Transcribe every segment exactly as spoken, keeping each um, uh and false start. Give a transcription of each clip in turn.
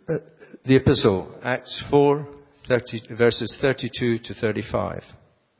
uh, the epistle, Acts four, thirty, verses thirty-two to thirty-five.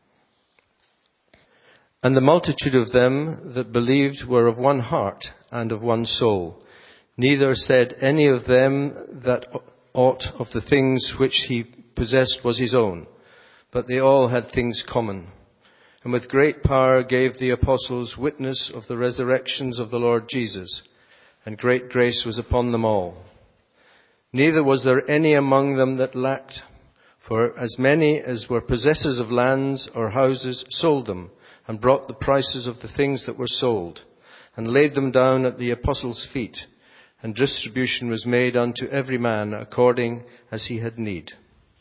And the multitude of them that believed were of one heart and of one soul. Neither said any of them that aught of the things which he possessed was his own, but they all had things common. And with great power gave the apostles witness of the resurrections of the Lord Jesus, and great grace was upon them all. Neither was there any among them that lacked, for as many as were possessors of lands or houses sold them, and brought the prices of the things that were sold, and laid them down at the apostles' feet, and distribution was made unto every man according as he had need.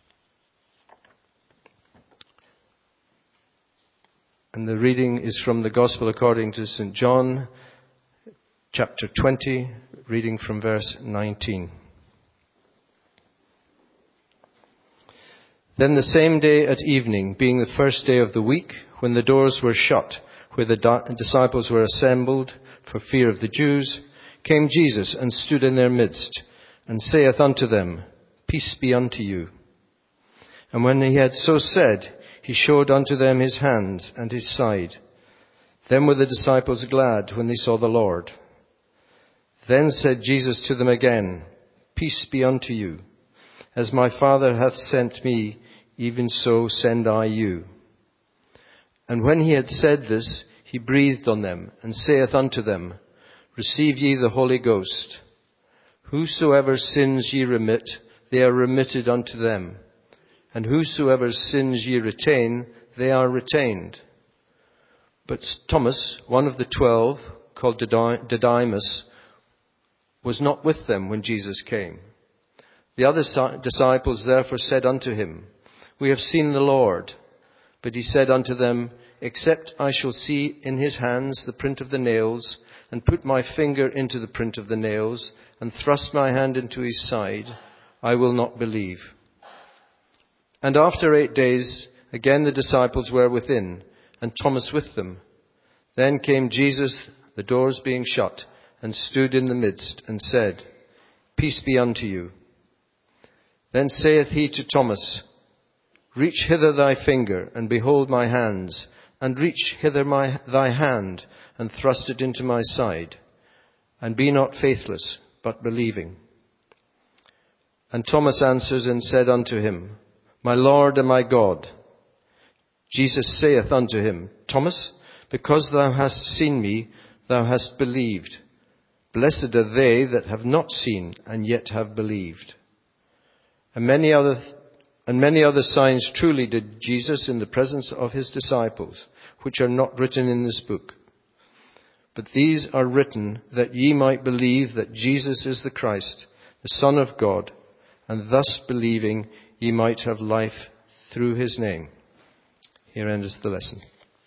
And the reading is from the Gospel according to Saint John, chapter twenty, reading from verse nineteen. Then the same day at evening, being the first day of the week, when the doors were shut, where the di- disciples were assembled for fear of the Jews, came Jesus and stood in their midst, and saith unto them, Peace be unto you. And when he had so said, he showed unto them his hands and his side. Then were the disciples glad when they saw the Lord. Then said Jesus to them again, Peace be unto you. As my Father hath sent me, even so send I you. And when he had said this, he breathed on them, and saith unto them, Receive ye the Holy Ghost. Whosoever sins ye remit, they are remitted unto them. And whosoever sins ye retain, they are retained. But Thomas, one of the twelve, called Didymus, was not with them when Jesus came. The other disciples therefore said unto him, We have seen the Lord. But he said unto them, Except I shall see in his hands the print of the nails, and put my finger into the print of the nails, and thrust my hand into his side, I will not believe. And after eight days, again the disciples were within, and Thomas with them. Then came Jesus, the doors being shut, and stood in the midst, and said, Peace be unto you. Then saith he to Thomas, Reach hither thy finger, and behold my hands, and reach hither my, thy hand, and thrust it into my side, and be not faithless, but believing. And Thomas answered and said unto him, My Lord and my God. Jesus saith unto him, Thomas, because thou hast seen me, thou hast believed. Blessed are they that have not seen, and yet have believed. And many other th- And many other signs truly did Jesus in the presence of his disciples, which are not written in this book. But these are written that ye might believe that Jesus is the Christ, the Son of God, and thus believing ye might have life through his name. Here ends the lesson.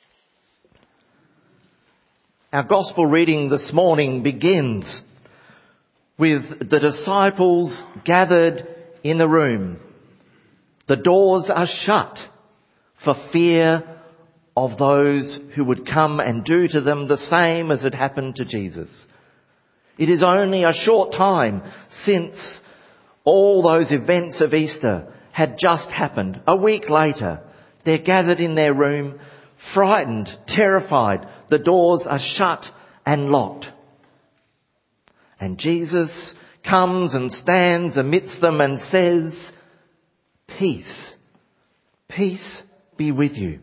Our gospel reading this morning begins with the disciples gathered in a room. The doors are shut for fear of those who would come and do to them the same as had happened to Jesus. It is only a short time since all those events of Easter had just happened. A week later, they're gathered in their room, frightened, terrified. The doors are shut and locked. And Jesus comes and stands amidst them and says, Peace, peace be with you.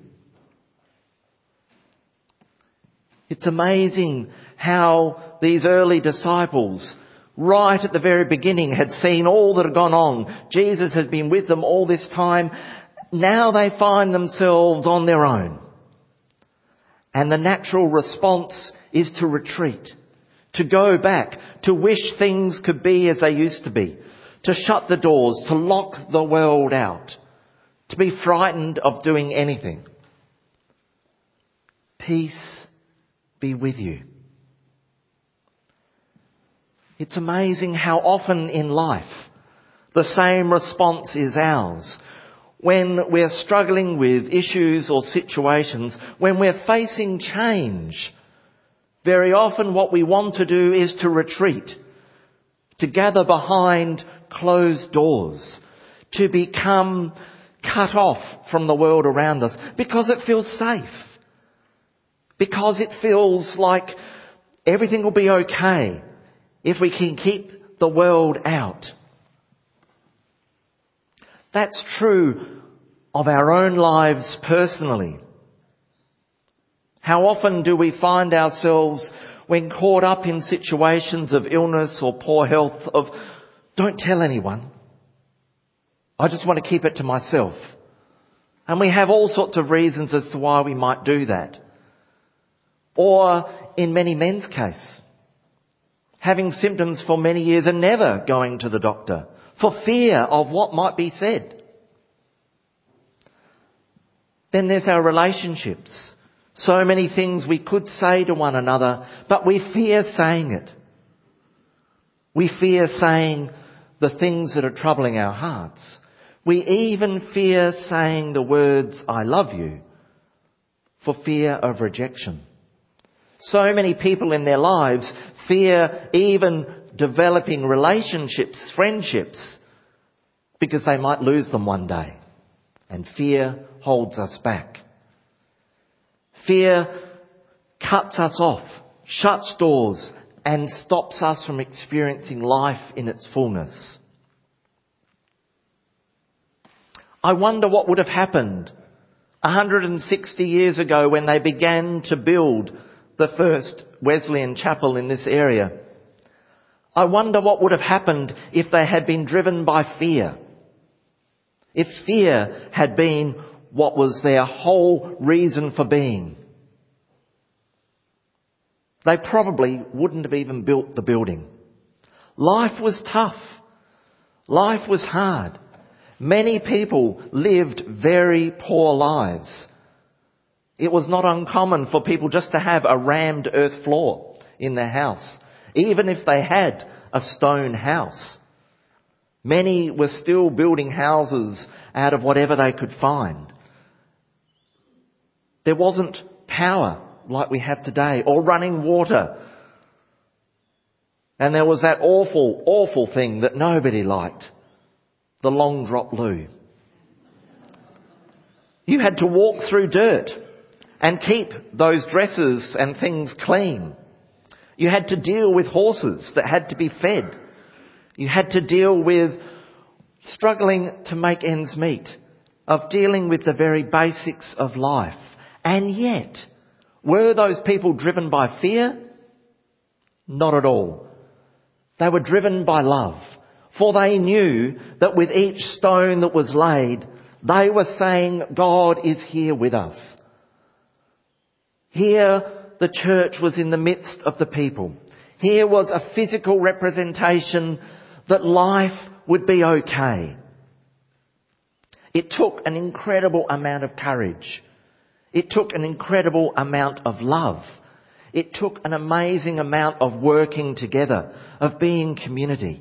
It's amazing how these early disciples, right at the very beginning, had seen all that had gone on. Jesus has been with them all this time. Now they find themselves on their own. And the natural response is to retreat, to go back, to wish things could be as they used to be, to shut the doors, to lock the world out, to be frightened of doing anything. Peace be with you. It's amazing how often in life the same response is ours. When we're struggling with issues or situations, when we're facing change, very often what we want to do is to retreat, to gather behind closed doors, to become cut off from the world around us because it feels safe, because it feels like everything will be okay if we can keep the world out. That's true of our own lives personally. How often do we find ourselves, when caught up in situations of illness or poor health, of don't tell anyone, I just want to keep it to myself. And we have all sorts of reasons as to why we might do that. Or in many men's case, having symptoms for many years and never going to the doctor for fear of what might be said. Then there's our relationships. So many things we could say to one another, but we fear saying it. We fear saying the things that are troubling our hearts. We even fear saying the words, I love you, for fear of rejection. So many people in their lives fear even developing relationships, friendships, because they might lose them one day. And fear holds us back. Fear cuts us off, shuts doors, and stops us from experiencing life in its fullness. I wonder what would have happened one hundred sixty years ago when they began to build the first Wesleyan chapel in this area. I wonder what would have happened if they had been driven by fear. If fear had been what was their whole reason for being. They probably wouldn't have even built the building. Life was tough. Life was hard. Many people lived very poor lives. It was not uncommon for people just to have a rammed earth floor in their house, even if they had a stone house. Many were still building houses out of whatever they could find. There wasn't power like we have today, or running water. And there was that awful, awful thing that nobody liked, the long drop loo. You had to walk through dirt and keep those dresses and things clean. You had to deal with horses that had to be fed. You had to deal with struggling to make ends meet, of dealing with the very basics of life. And yet, were those people driven by fear? Not at all. They were driven by love, for they knew that with each stone that was laid, they were saying, God is here with us. Here, the church was in the midst of the people. Here was a physical representation that life would be okay. It took an incredible amount of courage. It took an incredible amount of love. It took an amazing amount of working together, of being community.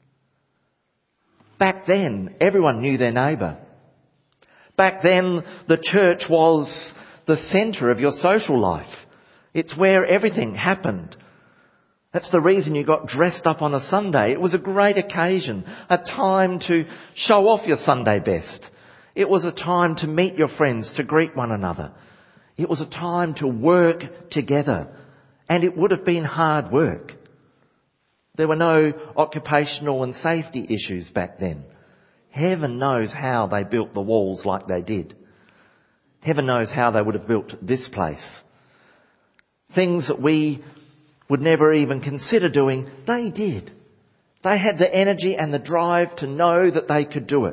Back then, everyone knew their neighbour. Back then, the church was the centre of your social life. It's where everything happened. That's the reason you got dressed up on a Sunday. It was a great occasion, a time to show off your Sunday best. It was a time to meet your friends, to greet one another. It was a time to work together. And it would have been hard work. There were no occupational and safety issues back then. Heaven knows how they built the walls like they did. Heaven knows how they would have built this place. Things that we would never even consider doing, they did. They had the energy and the drive to know that they could do it.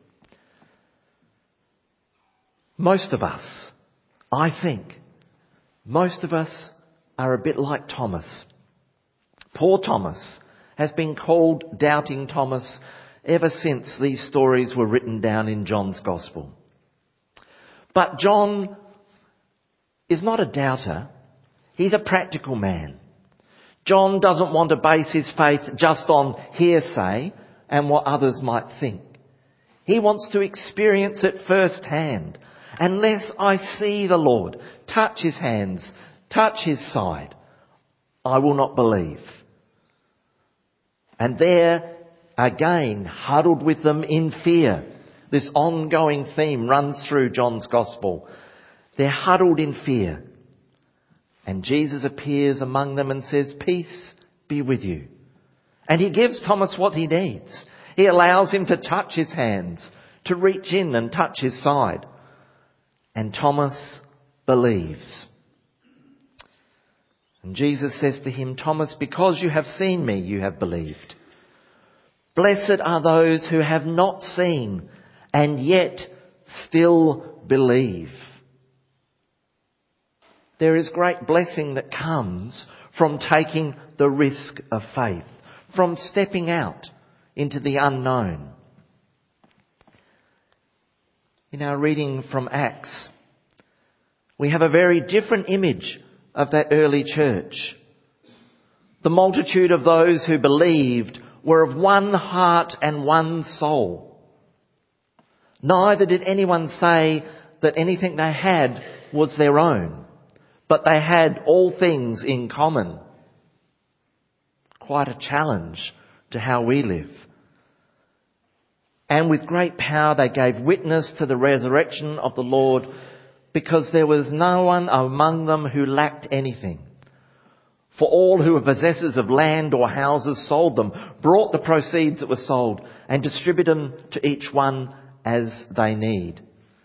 Most of us, I think, most of us are a bit like Thomas. Poor Thomas has been called Doubting Thomas ever since these stories were written down in John's Gospel. But John is not a doubter. He's a practical man. John doesn't want to base his faith just on hearsay and what others might think. He wants to experience it firsthand. Unless I see the Lord, touch his hands, touch his side, I will not believe. And there again huddled with them in fear. This ongoing theme runs through John's Gospel. They're huddled in fear. And Jesus appears among them and says, "Peace be with you." And he gives Thomas what he needs. He allows him to touch his hands, to reach in and touch his side. And Thomas believes. And Jesus says to him, "Thomas, because you have seen me, you have believed. Blessed are those who have not seen and yet still believe." There is great blessing that comes from taking the risk of faith, from stepping out into the unknown. In our reading from Acts, we have a very different image of that early church. The multitude of those who believed were of one heart and one soul. Neither did anyone say that anything they had was their own, but they had all things in common. Quite a challenge to how we live. And with great power they gave witness to the resurrection of the Lord, because there was no one among them who lacked anything. For all who were possessors of land or houses sold them, brought the proceeds that were sold, and distributed them to each one as they need.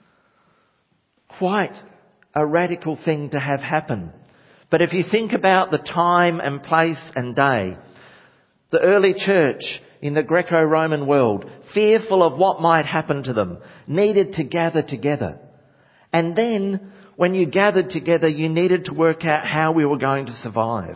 Quite a radical thing to have happen. But if you think about the time and place and day, the early church in the Greco-Roman world, fearful of what might happen to them, needed to gather together. And then, when you gathered together, you needed to work out how we were going to survive.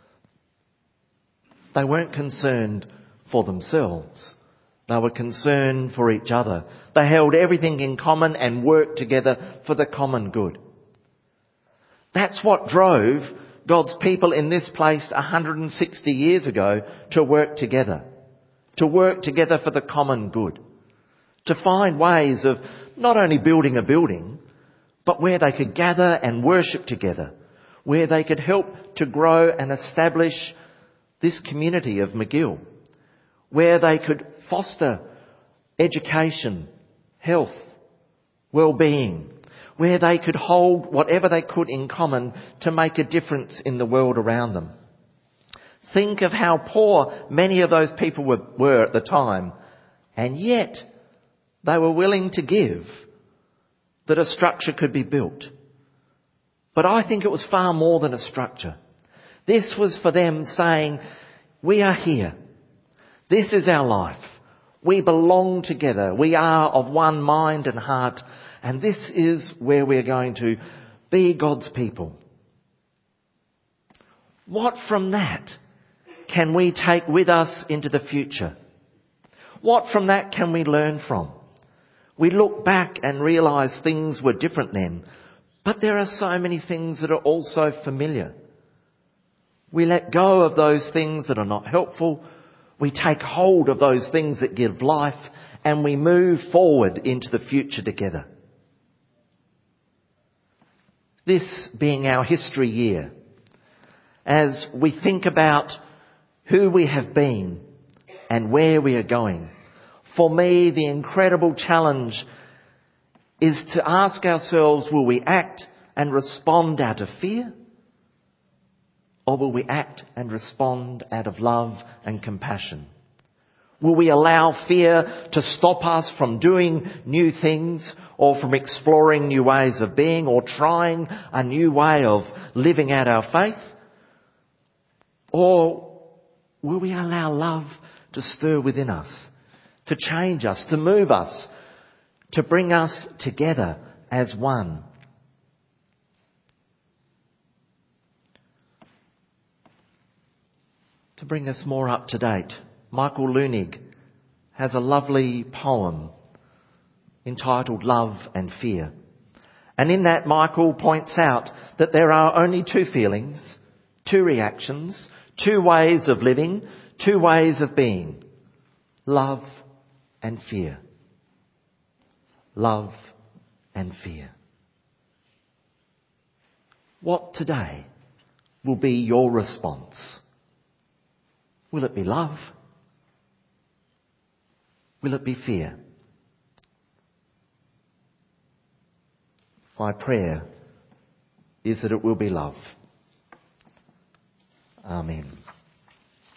They weren't concerned for themselves. They were concerned for each other. They held everything in common and worked together for the common good. That's what drove God's people in this place one hundred sixty years ago to work together. To work together for the common good. To find ways of not only building a building, but where they could gather and worship together. Where they could help to grow and establish this community of McGill. Where they could foster education, health, well-being. Where they could hold whatever they could in common to make a difference in the world around them. Think of how poor many of those people were, were at the time, and yet they were willing to give that a structure could be built. But I think it was far more than a structure. This was for them saying, we are here. This is our life. We belong together. We are of one mind and heart. And this is where we're going to be God's people. What from that can we take with us into the future? What from that can we learn from? We look back and realise things were different then, but there are so many things that are also familiar. We let go of those things that are not helpful. We take hold of those things that give life, and we move forward into the future together. This being our history year, as we think about who we have been and where we are going, for me, the incredible challenge is to ask ourselves, will we act and respond out of fear? Or will we act and respond out of love and compassion? Will we allow fear to stop us from doing new things, or from exploring new ways of being, or trying a new way of living out our faith? Or will we allow love to stir within us, to change us, to move us, to bring us together as one? To bring us more up to date, Michael Leunig has a lovely poem entitled Love and Fear. And in that, Michael points out that there are only two feelings, two reactions, two ways of living, two ways of being. Love and fear. Love and fear. What today will be your response? Will it be love? Will it be fear? My prayer is that it will be love. Amen.